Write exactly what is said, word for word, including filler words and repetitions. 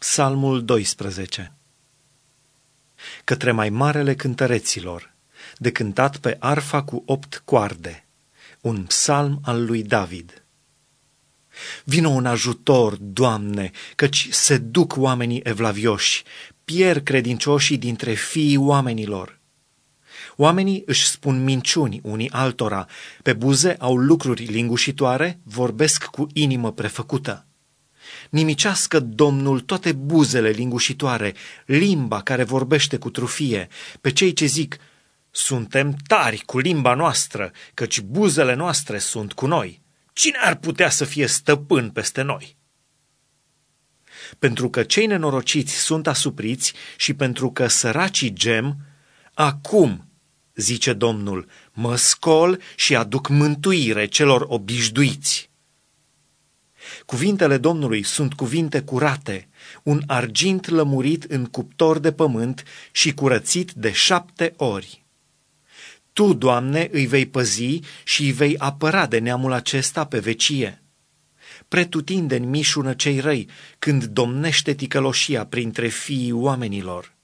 Psalmul doisprezece. Către mai marele cântăreților, de cântat pe arfa cu opt coarde, un psalm al lui David. Vino un ajutor, Doamne, căci se duc oamenii evlavioși, pierd credincioșii dintre fiii oamenilor. Oamenii își spun minciuni unii altora, pe buze au lucruri lingușitoare, vorbesc cu inimă prefăcută. Nimicească Domnul toate buzele lingușitoare, limba care vorbește cu trufie, pe cei ce zic, suntem tari cu limba noastră, căci buzele noastre sunt cu noi. Cine ar putea să fie stăpân peste noi? Pentru că cei nenorociți sunt asupriți și pentru că săracii gem, acum, zice Domnul, mă scol și aduc mântuire celor obișnuiți. Cuvintele Domnului sunt cuvinte curate, un argint lămurit în cuptor de pământ și curățit de șapte ori. Tu, Doamne, îi vei păzi și îi vei apăra de neamul acesta pe vecie. Pretutindeni mișună cei răi când domnește ticăloșia printre fiii oamenilor.